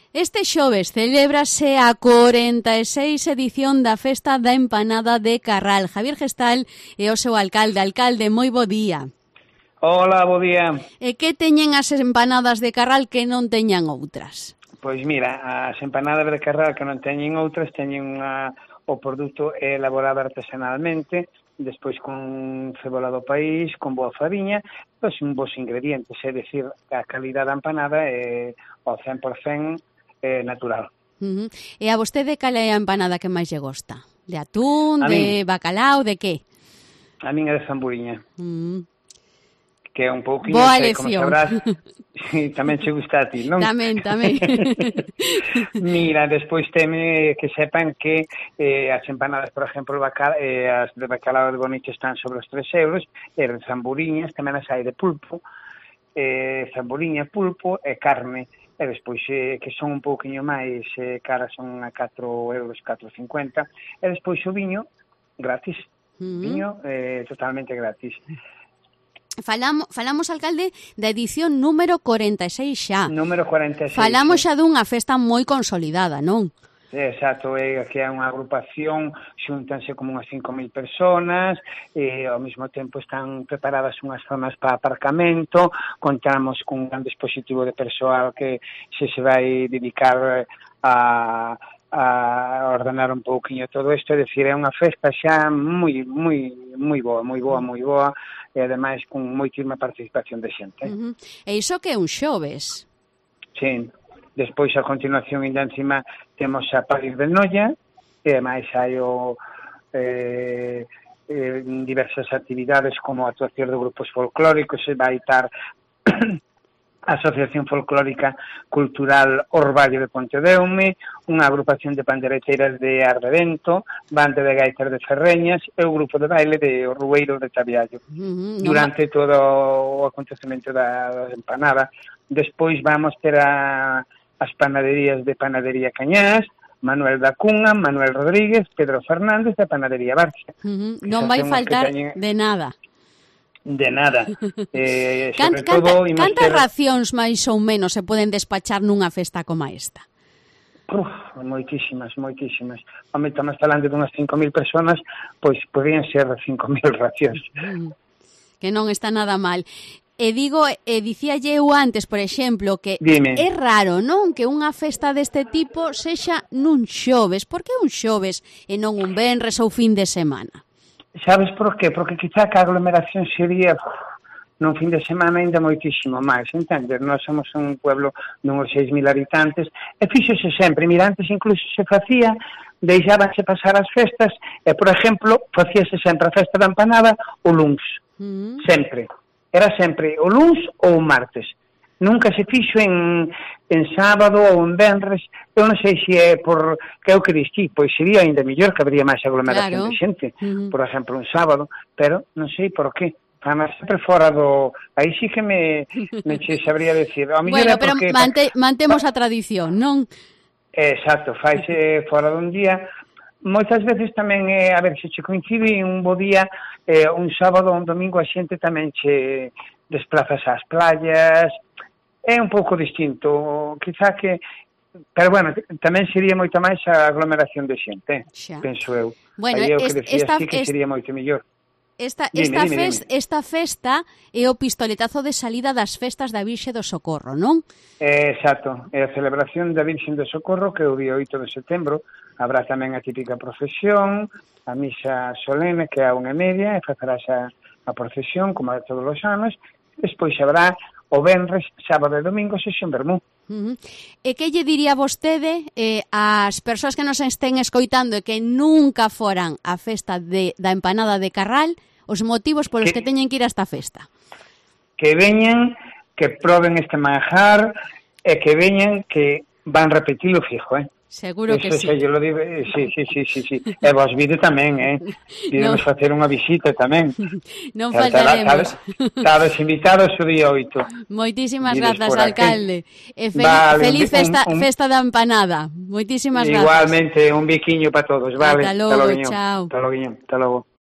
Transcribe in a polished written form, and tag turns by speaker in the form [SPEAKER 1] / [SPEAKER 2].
[SPEAKER 1] Este xoves celébrase a 46 edición da Festa da Empanada de Carral. Javier Gestal é o seu alcalde. Alcalde, moi bo día.
[SPEAKER 2] Hola, bo día.
[SPEAKER 1] E que teñen as empanadas de Carral que non teñan outras?
[SPEAKER 2] Pois mira, as empanadas de Carral que non teñen outras, teñen o produto elaborado artesanalmente, despois con cebola do país, con boa fariña, pois un bons ingredientes, é dicir, a calidad da empanada é ao 100% natural.
[SPEAKER 1] E a vostede cal é a empanada que máis lle gosta? De atún, de bacalao, de que?
[SPEAKER 2] A min é de zamburiña. Que é un pouquinho,
[SPEAKER 1] boa
[SPEAKER 2] como sabrás, tamén che gusta a ti, non?
[SPEAKER 1] Tamén.
[SPEAKER 2] Mira, despois teme que sepan que as empanadas, por exemplo, as de bacalao de Boniche están sobre os 3 euros, e de zamburiñas tamén as hai de pulpo, zamburiña, pulpo e carne, e despois que son un pouquinho máis caras, son a 4 euros, 4,50, e despois o viño gratis, viño totalmente gratis.
[SPEAKER 1] Falamos, alcalde, da edición número 46 xa.
[SPEAKER 2] Número 46.
[SPEAKER 1] Falamos xa dunha festa moi consolidada, non?
[SPEAKER 2] Exacto, que é unha agrupación, xúntanse como unhas 5.000 personas, ao mesmo tempo están preparadas unhas zonas para aparcamento, contamos con un gran dispositivo de persoal que se vai dedicar a ordenar un pouquiño todo isto, é dicir, é unha festa xa moi boa, e ademais con moitísima participación de xente.
[SPEAKER 1] E iso que é un xoves?
[SPEAKER 2] Sí. Despois, a continuación, ainda encima, temos a París de Noia, e ademais hai diversas actividades como a actuación de grupos folclóricos, e vai estar a Asociación Folclórica Cultural Orballo de Pontedeume, unha agrupación de pandereteiras de Ardevento, banda de gaitas de Ferreñas e o grupo de baile de Rueiro de Tabiallo. Durante todo o acontecemento da empanada. Despois vamos ter as panaderías de Panadería Cañás, Manuel da Cunha, Manuel Rodríguez, Pedro Fernández da Panadería Barcia.
[SPEAKER 1] Non vai faltar de nada.
[SPEAKER 2] De nada.
[SPEAKER 1] Cantas racións máis ou menos se poden despachar nunha festa como esta?
[SPEAKER 2] Moitísimas. Home, estamos falando de unhas 5.000 personas, pois podían ser 5.000 racións.
[SPEAKER 1] Que non está nada mal. E dicíalle eu antes, por exemplo, que é raro, non? Que unha festa deste tipo sexa nun xoves. Por que un xoves e non un venres ou fin de semana?
[SPEAKER 2] Sabes por qué? Porque quizá que a aglomeración sería nun fin de semana ainda moitísimo máis, entendes? Nós somos un pueblo dunhos 6.000 habitantes e fíxose sempre, mira, antes incluso se facía, deixábanse pasar as festas e, por exemplo, facíase sempre a festa da empanada o luns, sempre. Era sempre o luns ou o martes. Nunca se fixo en sábado ou en venres. Eu non sei se é por que é o que distí, pois sería ainda mellor que habría máis aglomeración de xente, por exemplo, un sábado, pero non sei por qué. Además, sempre fora do... Aí sí que me che sabría decir.
[SPEAKER 1] Bueno, pero mantemos a tradición, non?
[SPEAKER 2] Exacto, faise fora dun día. Moitas veces tamén, a ver, se che coincide un bo día, un sábado ou un domingo, a xente tamén che desplazas ás playas. É un pouco distinto, quizá que... Pero, bueno, tamén sería moita máis a aglomeración de xente, penso eu.
[SPEAKER 1] Bueno,
[SPEAKER 2] aí é o que decías ti que sería moito mellor.
[SPEAKER 1] Esta festa é o pistoletazo de salida das festas da Virxe do Socorro, non?
[SPEAKER 2] Exacto, é a celebración da Virxe do Socorro, que é o día 8 de setembro. Habrá tamén a típica procesión, a misa solene, que é a 1:30, e facerás a procesión, como de todos os anos. Despois habrá o venres, sábado e domingo, sesión vermú.
[SPEAKER 1] E que lle diría vostede ás persoas que nos estén escoitando e que nunca foran a festa da empanada de Carral, os motivos polos que teñen que ir a esta festa?
[SPEAKER 2] Que veñan, que proben este manjar, e que veñan que van repetilo fijo,
[SPEAKER 1] Seguro que sí.
[SPEAKER 2] Yo lo digo, sí. E vos vide tamén, Podemos facer unha visita tamén.
[SPEAKER 1] Non faltaremos.
[SPEAKER 2] Estades invitados o día 8.
[SPEAKER 1] Moitísimas grazas, alcalde. E feliz festa da empanada. Moitísimas grazas.
[SPEAKER 2] Igualmente, un biquiño para todos, vale?
[SPEAKER 1] Ata logo, chao.
[SPEAKER 2] Hasta logo.